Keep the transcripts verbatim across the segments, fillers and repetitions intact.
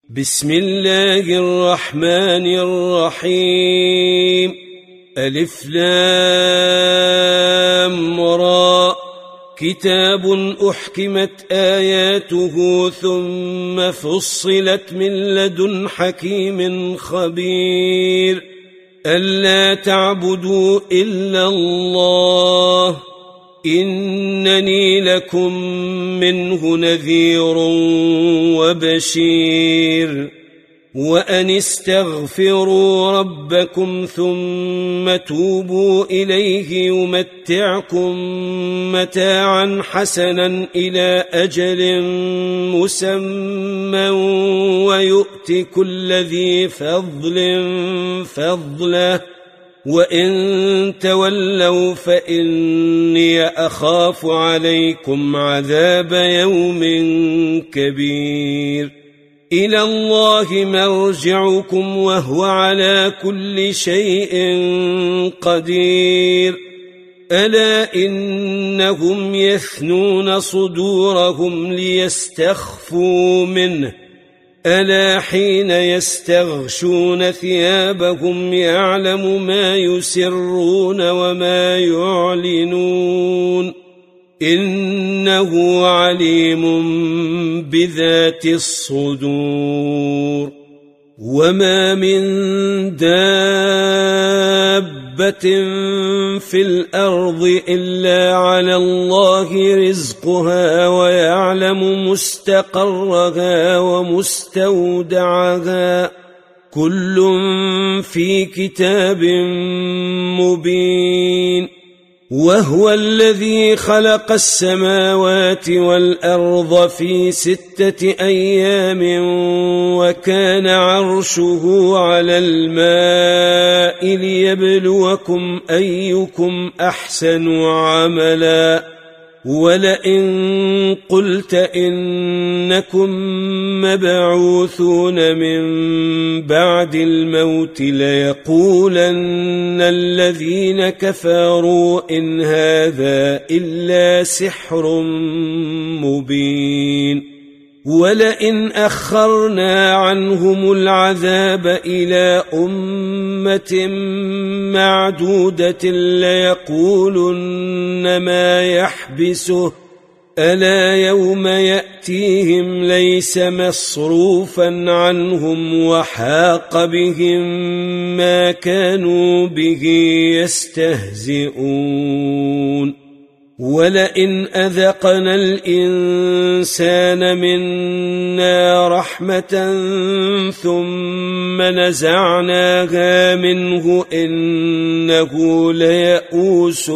بسم الله الرحمن الرحيم. ألف لام را. كتاب أحكمت آياته ثم فصلت من لدن حكيم خبير. ألا تعبدوا إلا الله إنني لكم منه نذير وبشير. وأن استغفروا ربكم ثم توبوا إليه يمتعكم متاعا حسنا إلى أجل مسمى ويؤت كل ذي فضل فضله وإن تولوا فإني أخاف عليكم عذاب يوم كبير. إلى الله مرجعكم وهو على كل شيء قدير. ألا إنهم يثنون صدورهم ليستخفوا منه ألا حين يستغشون ثيابهم يعلم ما يسرون وما يعلنون إنه عليم بذات الصدور. وما من دابة في الأرض إلا على الله رزقها ويعلم مستقرها ومستودعها كل في كتاب مبين. وهو الذي خلق السماوات والأرض في ستة أيام وكان عرشه على الماء ليبلوكم أيكم أحسن عملا. ولئن قلت إنكم مبعوثون من بعد الموت ليقولن الذين كفروا إن هذا إلا سحر مبين. ولئن أخرنا عنهم العذاب إلى أمة معدودة ليقولن ما يحبسه ألا يوم يأتيهم ليس مصروفا عنهم وحاق بهم ما كانوا به يستهزئون. ولئن أذقنا الإنسان منا رحمة ثم نزعناها منه إنه ليئوس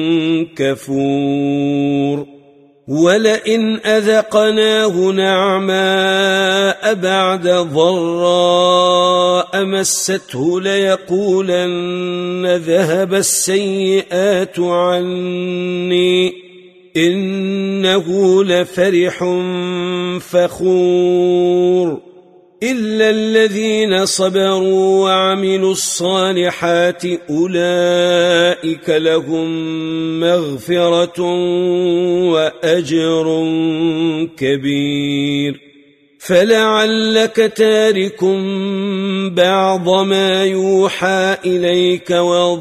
كفور. ولئن أذقناه نعماء بعد ضراء مسته ليقولن ذهب السيئات عني إنه لفرح فخور. إلا الذين صبروا وعملوا الصالحات أولئك لهم مغفرة وأجر كبير. فلعلك تارك بعض ما يوحى إليك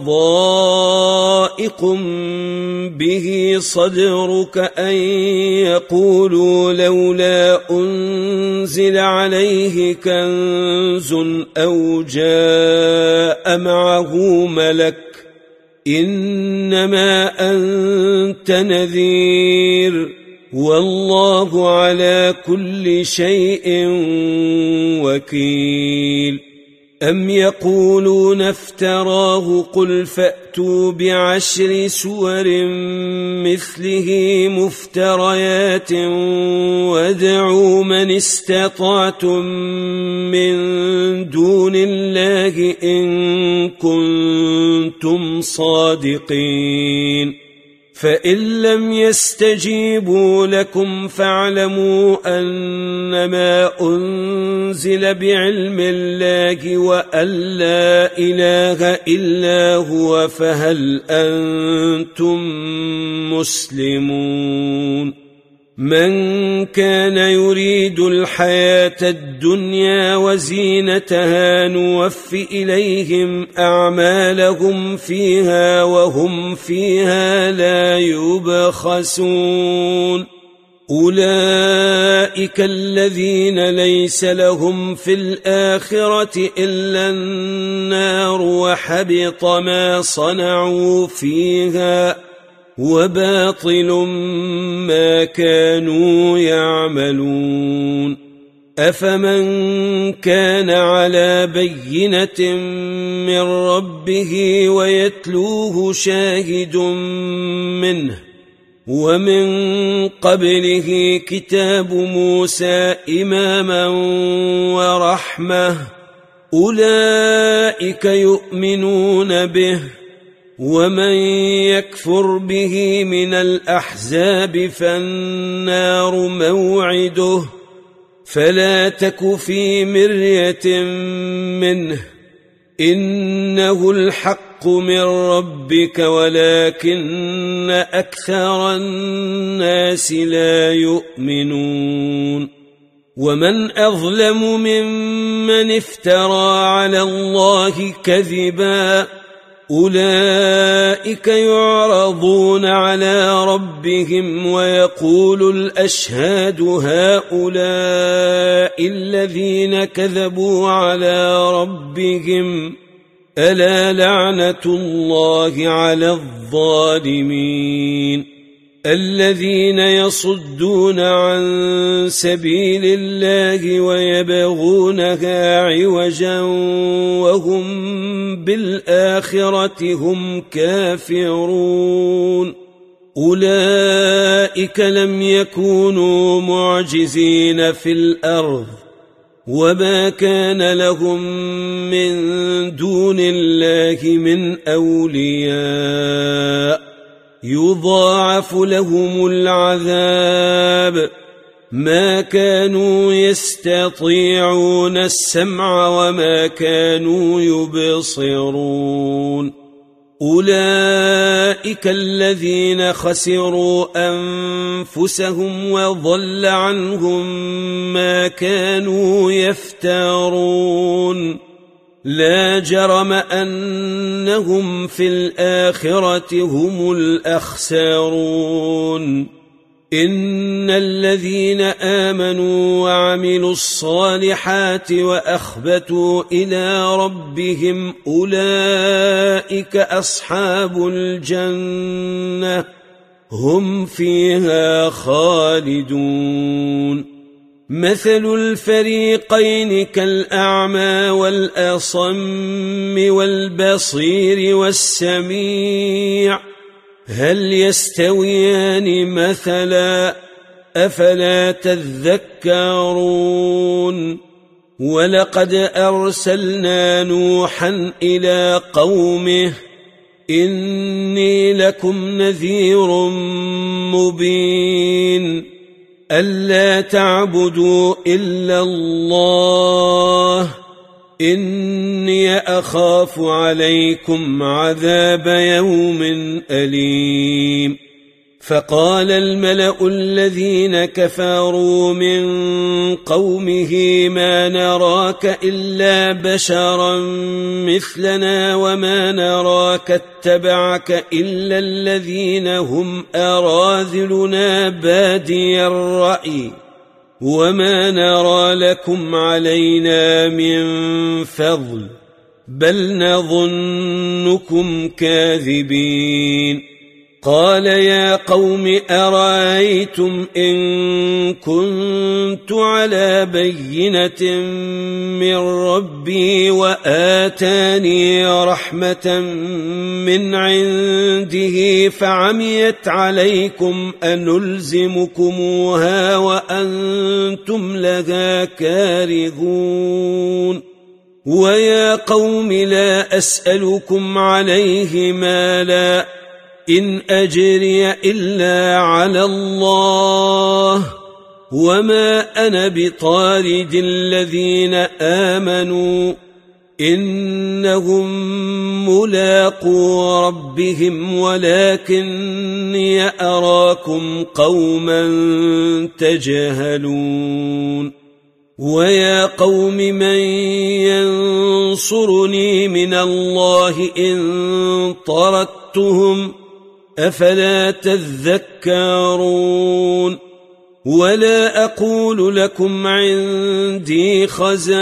وضائق به صدرك أن يقولوا لولا أنزل عليه كنز أو جاء معه ملك إنما أنت نذير والله على كل شيء وكيل. أم يقولون افتراه قل فأتوا بعشر سور مثله مفتريات وادعوا من استطعتم من دون الله إن كنتم صادقين. فإن لم يستجيبوا لكم فاعلموا أنما أنزل بعلم الله وأن لا إله إلا هو فهل أنتم مسلمون. من كان يريد الحياة الدنيا وزينتها نوف إليهم أعمالهم فيها وهم فيها لا يبخسون أولئك الذين ليس لهم في الآخرة إلا النار وحبط ما صنعوا فيها وباطل ما كانوا يعملون أفمن كان على بينة من ربه ويتلوه شاهد منه ومن قبله كتاب موسى إماما ورحمة أولئك يؤمنون به ومن يكفر به من الأحزاب فالنار موعده فلا تك في مرية منه إنه الحق من ربك ولكن أكثر الناس لا يؤمنون ومن أظلم ممن افترى على الله كذبا أولئك يعرضون على ربهم ويقول الأشهاد هؤلاء الذين كذبوا على ربهم ألا لعنة الله على الظالمين الذين يصدون عن سبيل الله ويبغونها عوجا وهم بالآخرة هم كافرون أولئك لم يكونوا معجزين في الأرض وما كان لهم من دون الله من أولياء يضاعف لهم العذاب ما كانوا يستطيعون السمع وما كانوا يبصرون أولئك الذين خسروا أنفسهم وضل عنهم ما كانوا يفترون لا جرم أنهم في الآخرة هم الأخسرون إن الذين آمنوا وعملوا الصالحات وأخبتوا إلى ربهم أولئك أصحاب الجنة هم فيها خالدون مثل الفريقين كالأعمى والأصم والبصير والسميع هل يستويان مثلا أفلا تذكرون ولقد أرسلنا نوحا إلى قومه إني لكم نذير مبين ألا تعبدوا إلا الله إني أخاف عليكم عذاب يوم أليم فقال الملأ الذين كفروا من قومه ما نراك إلا بشرا مثلنا وما نراك اتبعك إلا الذين هم أراذلنا بادي الرأي وما نرى لكم علينا من فضل بل نظنكم كاذبين قال يا قوم أرأيتم إن كنت على بينة من ربي وآتاني رحمة من عنده فعميت عليكم أنلزمكموها وأنتم لها كارهون ويا قوم لا أسألكم عليه مالا إن أجري إلا على الله وما أنا بطارد الذين آمنوا إنهم ملاقو ربهم ولكني أراكم قوما تجهلون ويا قوم من ينصرني من الله إن طردتهم أفلا تذكرون ولا أقول لكم عندي خزائن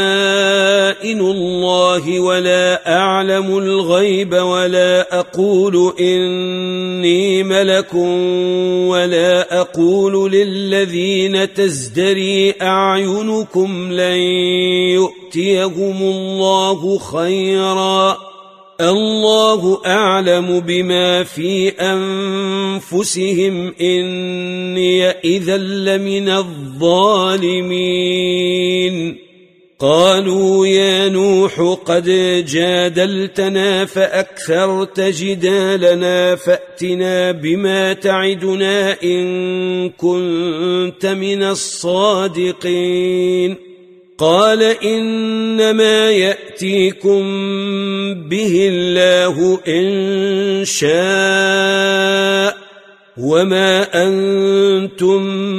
الله ولا أعلم الغيب ولا أقول إني ملك ولا أقول للذين تزدري أعينكم لن يؤتيهم الله خيرا الله أعلم بما في أنفسهم إني إذا لمن الظالمين قالوا يا نوح قد جادلتنا فأكثرت جدالنا فأتنا بما تعدنا إن كنت من الصادقين قال إنما يأتيكم به الله إن شاء وما أنتم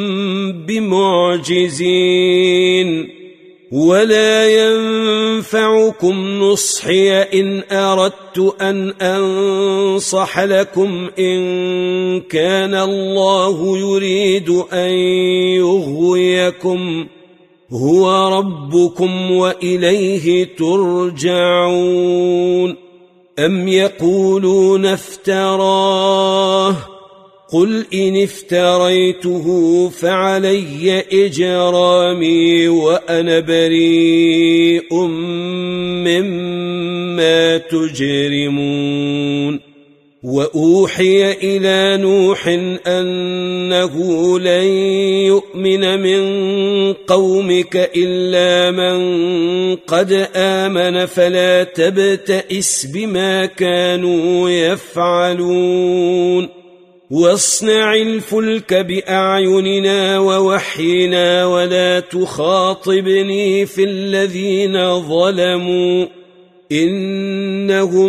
بمعجزين ولا ينفعكم نصحي إن أردت أن أنصح لكم إن كان الله يريد أن يغويكم هو ربكم وإليه ترجعون أم يقولون افتراه قل إن افتريته فعلي إجرامي وأنا بريء مما تجرمون وأوحي إلى نوح أنه لن يؤمن من قومك إلا من قد آمن فلا تبتئس بما كانوا يفعلون واصنع الفلك بأعيننا ووحينا ولا تخاطبني في الذين ظلموا إنهم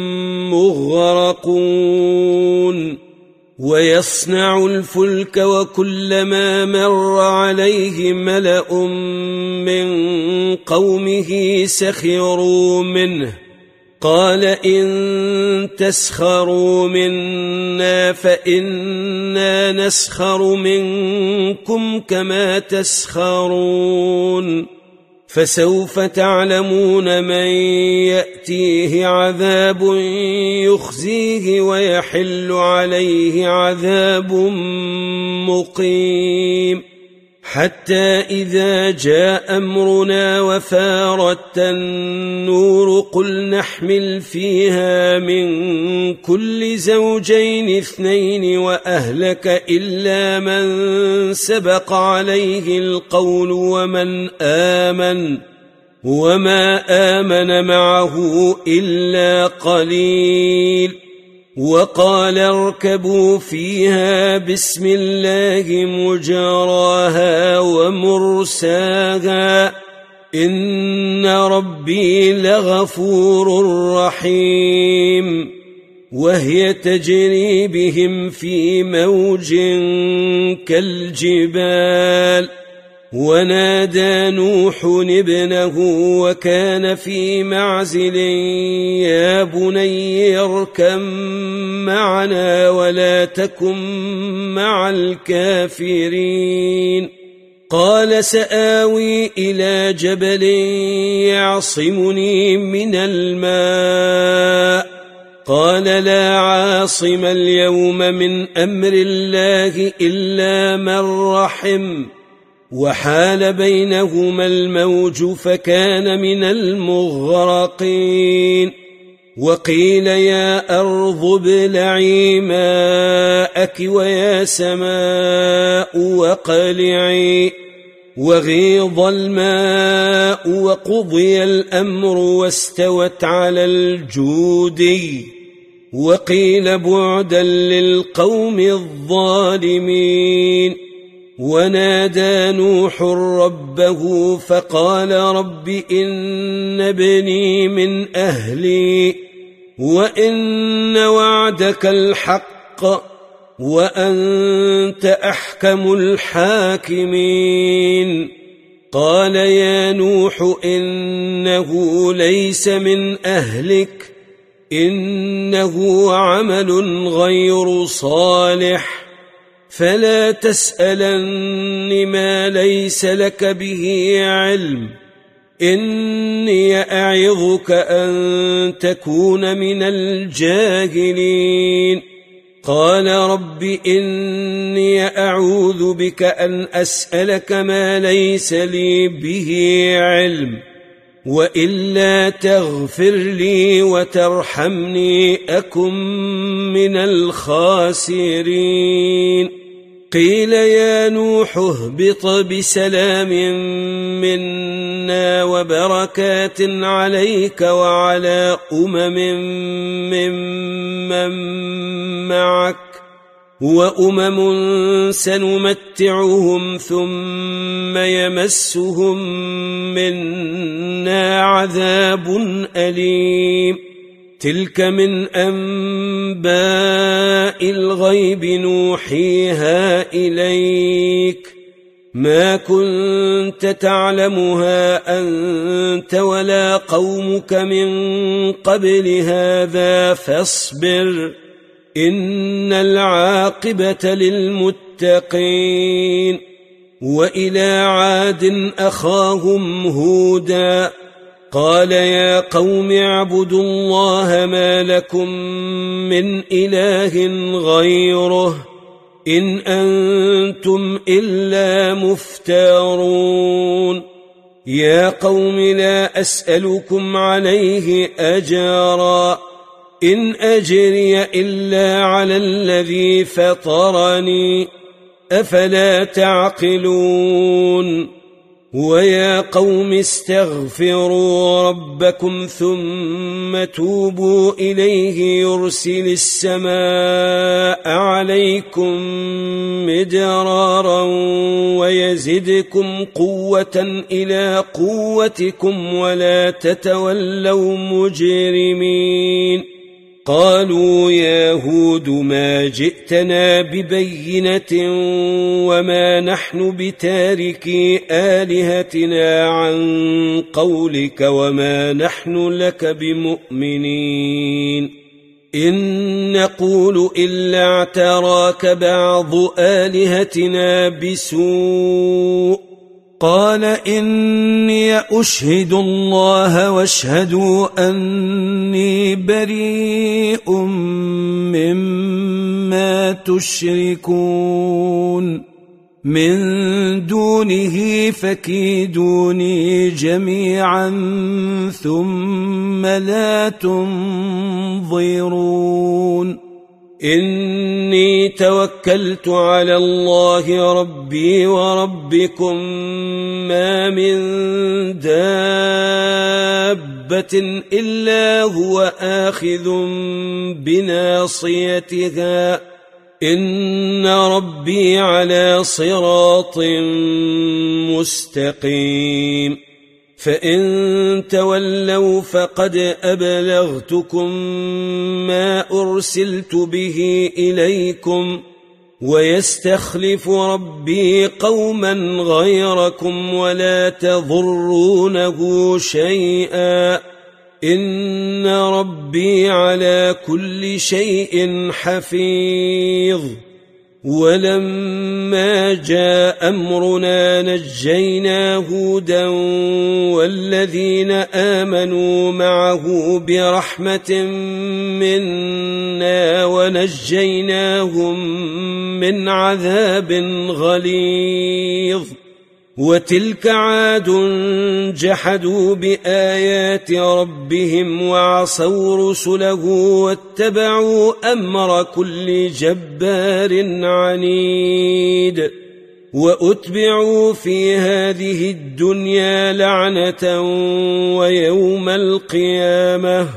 مغرقون ويصنع الفلك وكلما مر عليه ملأ من قومه سخروا منه قال إن تسخروا منا فإنا نسخر منكم كما تسخرون فسوف تعلمون من يأتيه عذاب يخزيه ويحل عليه عذاب مقيم حتى إذا جاء أمرنا وفارت النور قل نحمل فيها من كل زوجين اثنين وأهلك إلا من سبق عليه القول ومن آمن وما آمن معه إلا قليل وقال اركبوا فيها بسم الله مجراها ومرساها إن ربي لغفور رحيم وهي تجري بهم في موج كالجبال ونادى نوح ابنه وكان في معزل يا بني اركب معنا ولا تكن مع الكافرين قال سآوي إلى جبل يعصمني من الماء قال لا عاصم اليوم من أمر الله إلا من رحم وحال بينهما الموج فكان من المغرقين وقيل يا أرض ابلعي ماءك ويا سماء واقلعي وغيض الماء وقضي الأمر واستوت على الجودي وقيل بعدا للقوم الظالمين ونادى نوح ربه فقال رب إن ابني من أهلي وإن وعدك الحق وأنت أحكم الحاكمين قال يا نوح إنه ليس من أهلك إنه عمل غير صالح فلا تسألن ما ليس لك به علم إني أعظك أن تكون من الجاهلين قال رب إني أعوذ بك أن أسألك ما ليس لي به علم وإلا تغفر لي وترحمني أكن من الخاسرين قيل يا نوح اهبط بسلام منا وبركات عليك وعلى أمم ممن معك وأمم سنمتعهم ثم يمسهم منا عذاب أليم تلك من أنباء الغيب نوحيها إليك ما كنت تعلمها أنت ولا قومك من قبل هذا فاصبر إن العاقبة للمتقين وإلى عاد أخاهم هودا قال يا قوم اعبدوا الله ما لكم من إله غيره إن أنتم إلا مفترون يا قوم لا أسألكم عليه أجرا إن أجري إلا على الذي فطرني أفلا تعقلون ويا قوم استغفروا ربكم ثم توبوا إليه يرسل السماء عليكم مدرارا ويزدكم قوة إلى قوتكم ولا تتولوا مجرمين قالوا يا هود ما جئتنا ببينة وما نحن بتاركي آلهتنا عن قولك وما نحن لك بمؤمنين إن نقول إلا اعتراك بعض آلهتنا بسوء قال إني أشهد الله واشهدوا أني بريء مما تشركون من دونه فكيدوني جميعا ثم لا تنظرون إني توكلت على الله ربي وربكم ما من دابة إلا هو آخذ بناصيتها إن ربي على صراط مستقيم فإن تولوا فقد أبلغتكم ما أرسلت به إليكم ويستخلف ربي قوما غيركم ولا تضرونه شيئا إن ربي على كل شيء حفيظ ولما جاء أمرنا نجينا هودا والذين آمنوا معه برحمة منا ونجيناهم من عذاب غليظ وتلك عاد جحدوا بآيات ربهم وعصوا رسله واتبعوا أمر كل جبار عنيد وأتبعوا في هذه الدنيا لعنة ويوم القيامة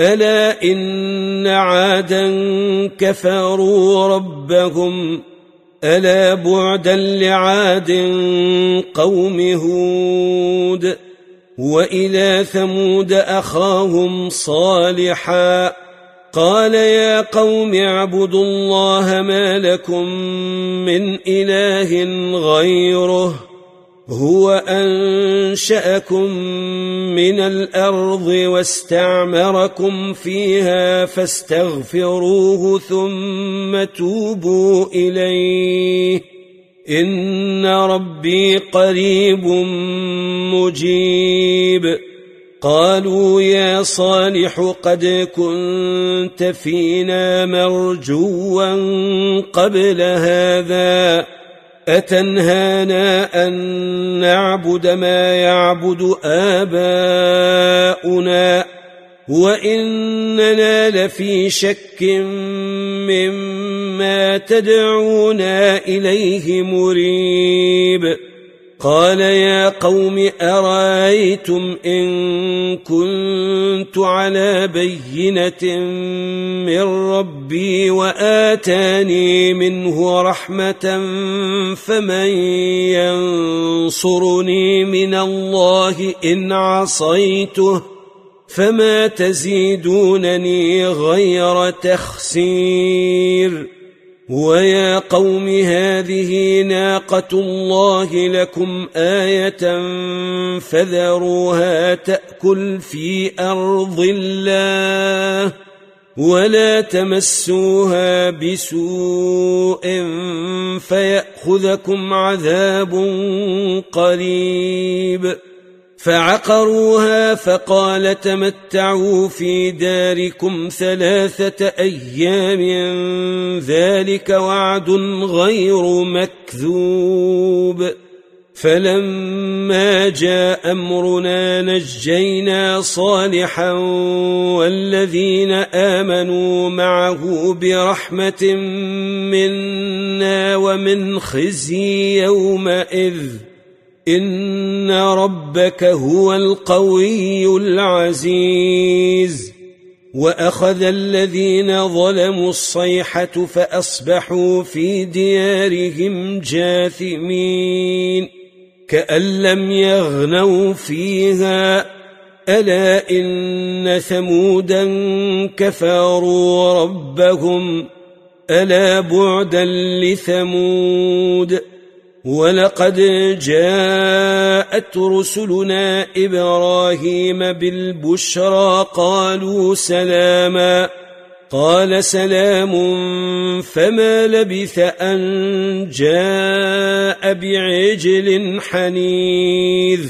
ألا إن عادا كفروا ربهم ألا بعدا لعاد قوم هود. وإلى ثمود أخاهم صالحا قال يا قوم اعبدوا الله ما لكم من إله غيره هو أنشأكم من الأرض واستعمركم فيها فاستغفروه ثم توبوا إليه إن ربي قريب مجيب. قالوا يا صالح قد كنت فينا مرجوا قبل هذا أتنهانا أن نعبد ما يعبد آباؤنا وإننا لفي شك مما تدعونا إليه مريب. قال يا قوم أرأيتم إن كنت على بينة من ربي وآتاني منه رحمة فمن ينصرني من الله إن عصيته فما تزيدونني غير تخسير. ويا قوم هذه ناقة الله لكم آية فذروها تأكل في أرض الله ولا تمسوها بسوء فيأخذكم عذاب قريب. فعقروها فقال تمتعوا في داركم ثلاثة أيام ذلك وعد غير مكذوب. فلما جاء أمرنا نجينا صالحا والذين آمنوا معه برحمة منا ومن خزي يومئذ إن ربك هو القوي العزيز. وأخذ الذين ظلموا الصيحة فأصبحوا في ديارهم جاثمين كأن لم يغنوا فيها ألا إن ثمودا كفروا ربهم ألا بعدا لثمود. ولقد جاءت رسلنا إبراهيم بالبشرى قالوا سلاما قال سلام فما لبث أن جاء بعجل حنيذ.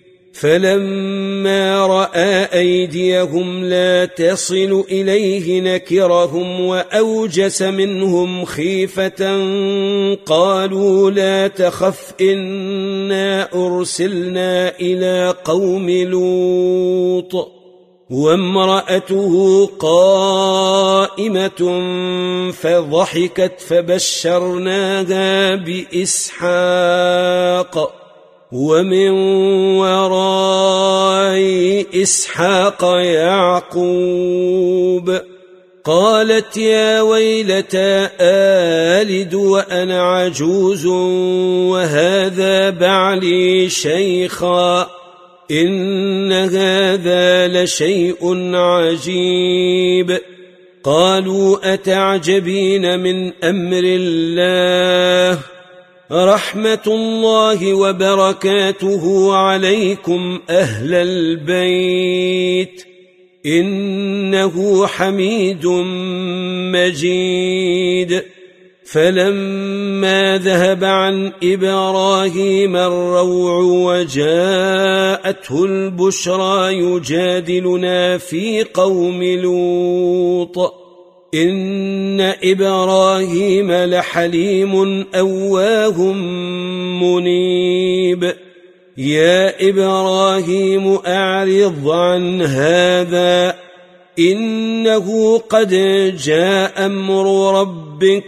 فلما رأى أيديهم لا تصل إليه نكرهم وأوجس منهم خيفة قالوا لا تخف إنا أرسلنا إلى قوم لوط وامرأته قائمة فضحكت فبشرناها بإسحاق ومن وراء إسحاق يعقوب. قالت يا ويلتى آلد وأنا عجوز وهذا بعلي شيخا إن هذا لشيء عجيب. قالوا أتعجبين من أمر الله رحمة الله وبركاته عليكم أهل البيت إنه حميد مجيد. فلما ذهب عن إبراهيم الروع وجاءته البشرى يجادلنا في قوم لوط إن إبراهيم لحليم أواه منيب. يا إبراهيم أعرض عن هذا إنه قد جاء أمر ربك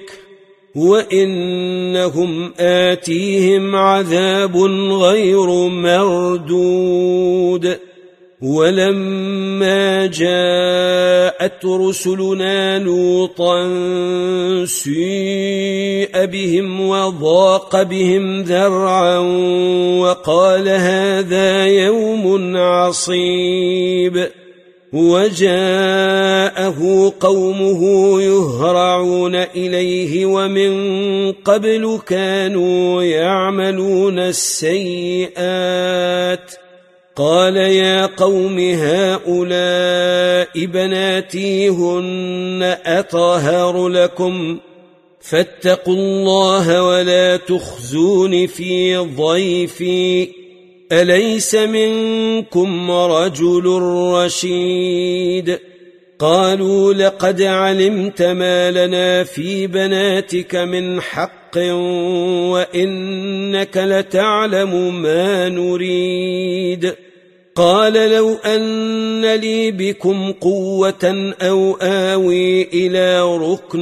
وإنهم آتيهم عذاب غير مردود. ولما جاءت رسلنا لوطا سيء بهم وضاق بهم ذرعا وقال هذا يوم عصيب وجاءه قومه يهرعون إليه ومن قبل كانوا يعملون السيئات قال يا قوم هؤلاء بناتي هن أطهر لكم فاتقوا الله ولا تخزون في ضيفي أليس منكم رجل رشيد قالوا لقد علمت ما لنا في بناتك من حق وإنك لتعلم ما نريد قال لو أن لي بكم قوة أو آوي إلى ركن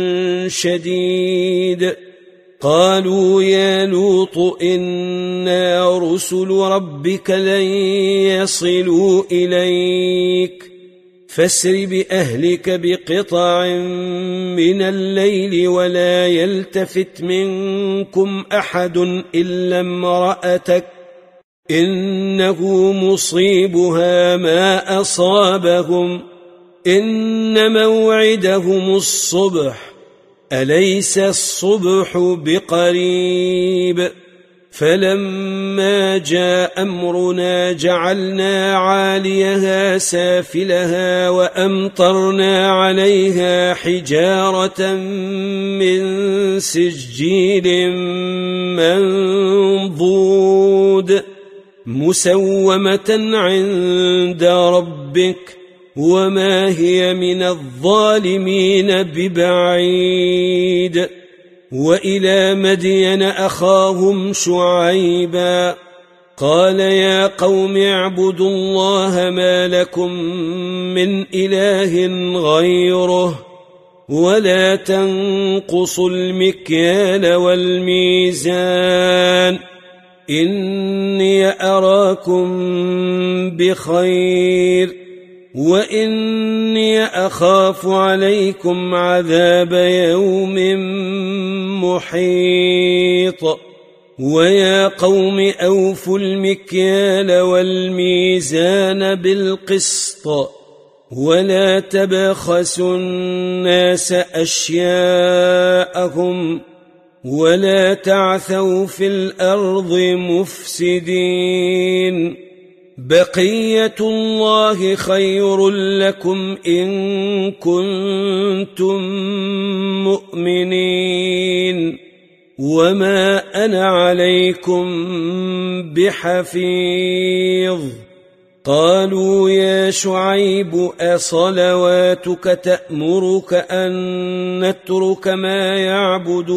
شديد قالوا يا لوط إنا رسل ربك لن يصلوا إليك فاسر بأهلك بقطع من الليل ولا يلتفت منكم أحد إلا امرأتك إنه مصيبها ما أصابهم إن موعدهم الصبح أليس الصبح بقريب فلما جاء أمرنا جعلنا عاليها سافلها وأمطرنا عليها حجارة من سجيل منضود مسومة عند ربك وما هي من الظالمين ببعيد وإلى مدين أخاهم شعيبا قال يا قوم اعبدوا الله ما لكم من إله غيره ولا تنقصوا المكيال والميزان إني أراكم بخير وإني أخاف عليكم عذاب يوم محيط ويا قوم أوفوا المكيال والميزان بالقسط ولا تبخسوا الناس أشياءهم ولا تعثوا في الأرض مفسدين بقية الله خير لكم إن كنتم مؤمنين وما أنا عليكم بحفيظ قالوا يا شعيب أصلواتك تأمرك أن نترك ما يعبد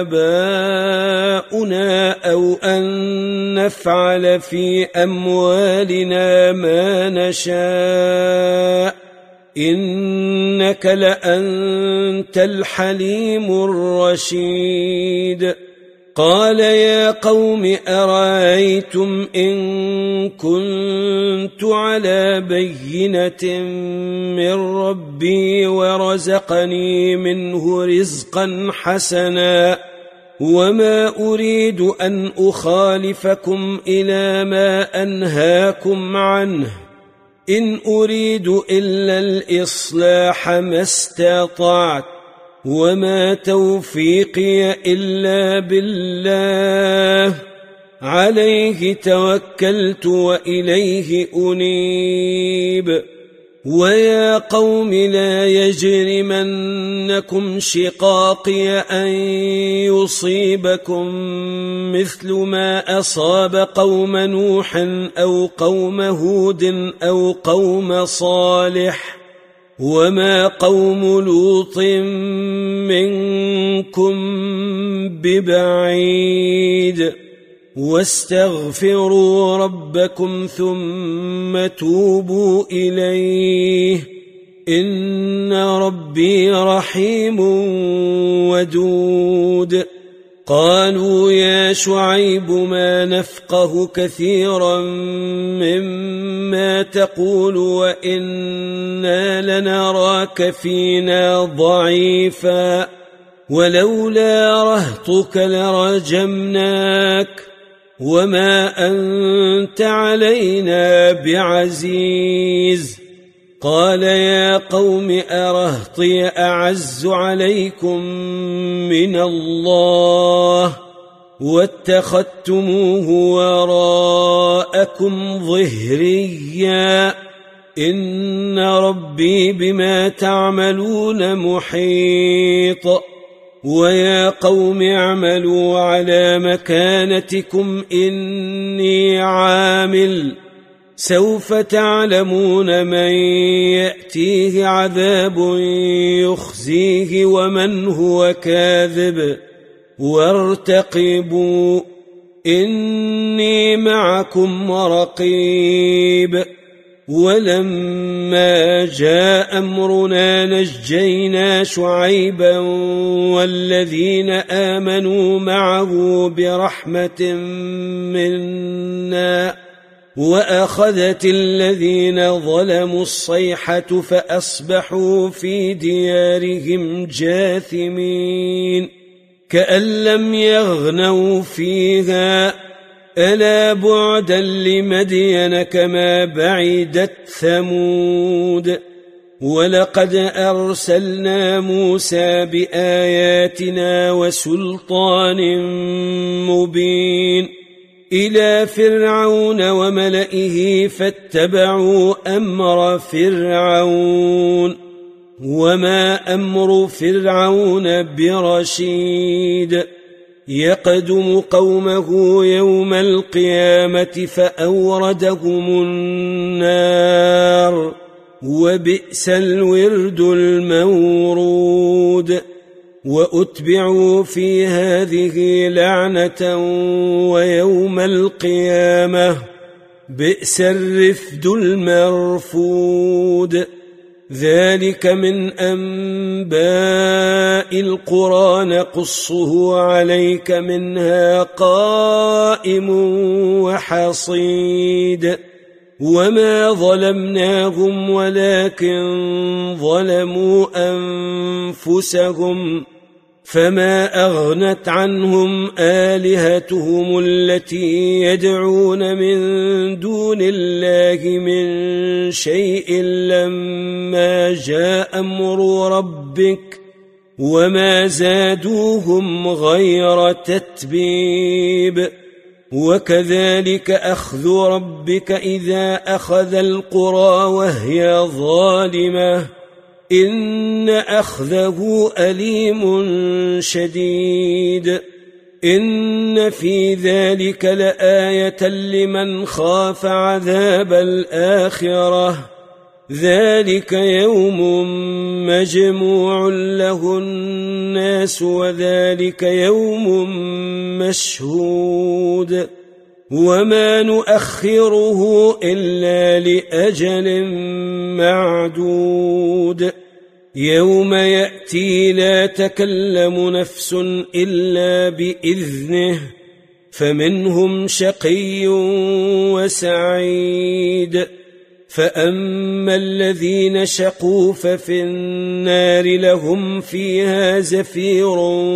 آباؤنا أو أن نفعل في أموالنا ما نشاء إنك لأنت الحليم الرشيد قال يا قوم أرأيتم إن كنت على بينة من ربي ورزقني منه رزقا حسنا وما أريد أن أخالفكم إلى ما أنهاكم عنه إن أريد إلا الإصلاح ما استطعت وما توفيقي إلا بالله عليه توكلت وإليه أنيب ويا قوم لا يجرمنكم شقاقي أن يصيبكم مثل ما أصاب قوم نوح أو قوم هود أو قوم صالح وما قوم لوط منكم ببعيد واستغفروا ربكم ثم توبوا إليه إن ربي رحيم ودود قالوا يا شعيب ما نفقه كثيرا مما تقول وإنا لنراك فينا ضعيفا ولولا رهطك لرجمناك وما أنت علينا بعزيز. قال يا قوم أرهطي أعز عليكم من الله واتخذتموه وراءكم ظهريا إن ربي بما تعملون محيط. ويا قوم اعملوا على مكانتكم إني عامل سوف تعلمون من يأتيه عذاب يخزيه ومن هو كاذب وارتقبوا إني معكم رقيب. ولما جاء أمرنا نجينا شعيبا والذين آمنوا معه برحمة منا وأخذت الذين ظلموا الصيحة فأصبحوا في ديارهم جاثمين كأن لم يغنوا فيها ألا بعدا لمدين كما بعدت ثمود. ولقد أرسلنا موسى بآياتنا وسلطان مبين إلى فرعون وملئه فاتبعوا أمر فرعون وما أمر فرعون برشيد. يقدم قومه يوم القيامة فأوردهم النار وبئس الورد المورود. وأتبعوا في هذه لعنة ويوم القيامة بئس الرفد المرفود. ذلك من أنباء القرى نقصه عليك منها قائم وحصيد. وما ظلمناهم ولكن ظلموا أنفسهم فما أغنت عنهم آلهتهم التي يدعون من دون الله من شيء لما جاء أمر ربك وما زادوهم غير تتبيب. وكذلك أخذ ربك إذا أخذ القرى وهي ظالمة إن أخذه أليم شديد. إن في ذلك لآية لمن خاف عذاب الآخرة ذلك يوم مجموع له الناس وذلك يوم مشهود وما نؤخره إلا لأجل معدود. يوم يأتي لا تكلم نفس إلا بإذنه فمنهم شقي وسعيد. فأما الذين شقوا ففي النار لهم فيها زفير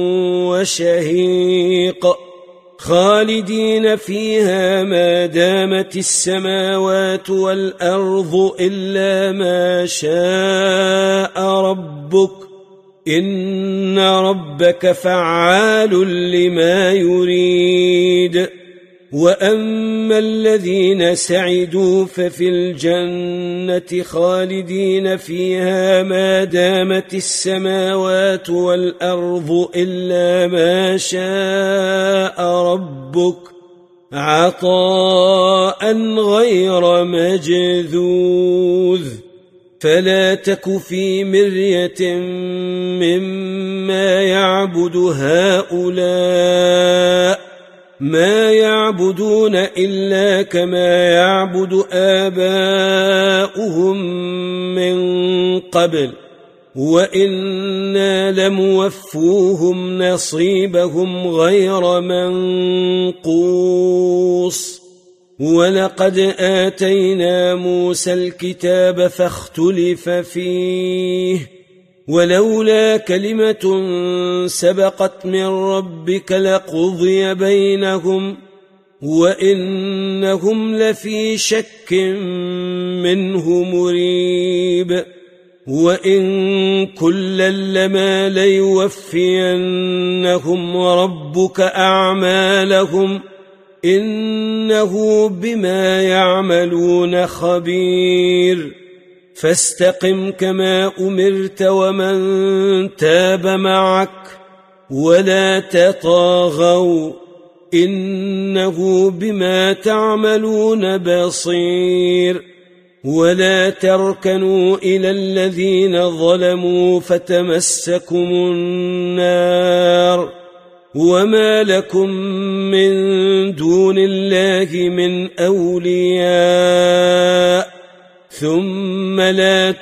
وشهيق خالدين فيها ما دامت السماوات والأرض إلا ما شاء ربك إن ربك فعال لما يريد. وأما الذين سعدوا ففي الجنة خالدين فيها ما دامت السماوات والأرض إلا ما شاء ربك عطاء غير مجذوذ. فلا تك في مرية مما يعبد هؤلاء ما يعبدون إلا كما يعبد آباؤهم من قبل وإنا لموفوهم نصيبهم غير منقوص ولقد آتينا موسى الكتاب فاختلف فيه ولولا كلمة سبقت من ربك لقضي بينهم وإنهم لفي شك منه مريب وإن كلا لما ليوفينهم ربك أعمالهم إنه بما يعملون خبير فاستقم كما أمرت ومن تاب معك ولا تطاغوا إنه بما تعملون بصير ولا تركنوا إلى الذين ظلموا فتمسكم النار وما لكم من دون الله من أولياء ثم لا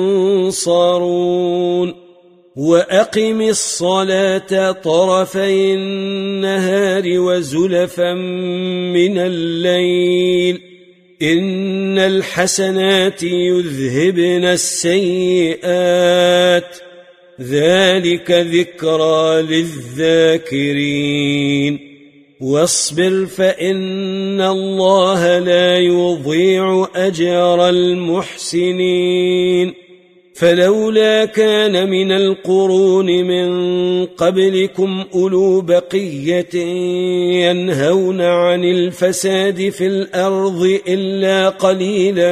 تنصرون وأقم الصلاة طرفي النهار وزلفا من الليل إن الحسنات يذهبن السيئات ذلك ذكرى للذاكرين واصبر فإن الله لا يضيع أجر المحسنين فلولا كان من القرون من قبلكم أولو بقية ينهون عن الفساد في الأرض إلا قليلا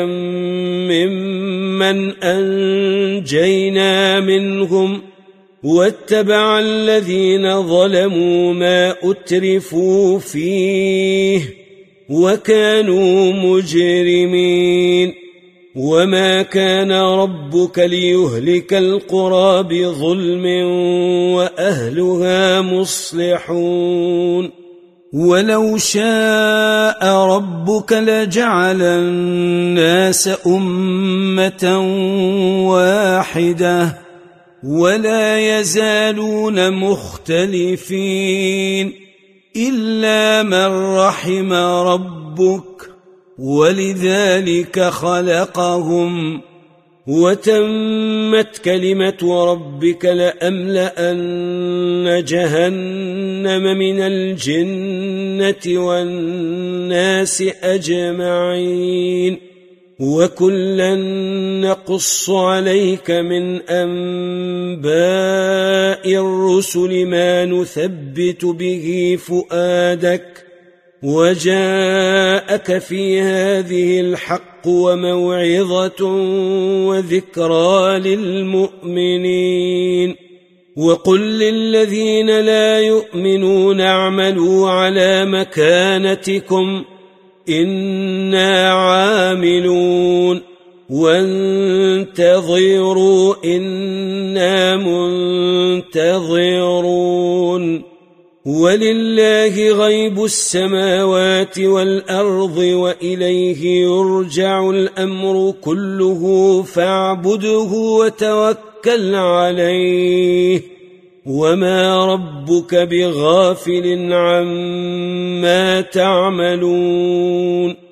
ممن أنجينا منهم واتبع الذين ظلموا ما أترفوا فيه وكانوا مجرمين وما كان ربك ليهلك القرى بظلم وأهلها مصلحون ولو شاء ربك لجعل الناس أمة واحدة ولا يزالون مختلفين إلا من رحم ربك ولذلك خلقهم وتمت كلمة ربك لأملأن جهنم من الجنة والناس أجمعين وكلا نقص عليك من أنباء الرسل ما نثبت به فؤادك وجاءك في هذه الحق وموعظة وذكرى للمؤمنين وقل للذين لا يؤمنون اعملوا على مكانتكم إنا عاملون وانتظروا إنا منتظرون ولله غيب السماوات والأرض وإليه يرجع الأمر كله فاعبده وتوكل عليه وما ربك بغافل عما تعملون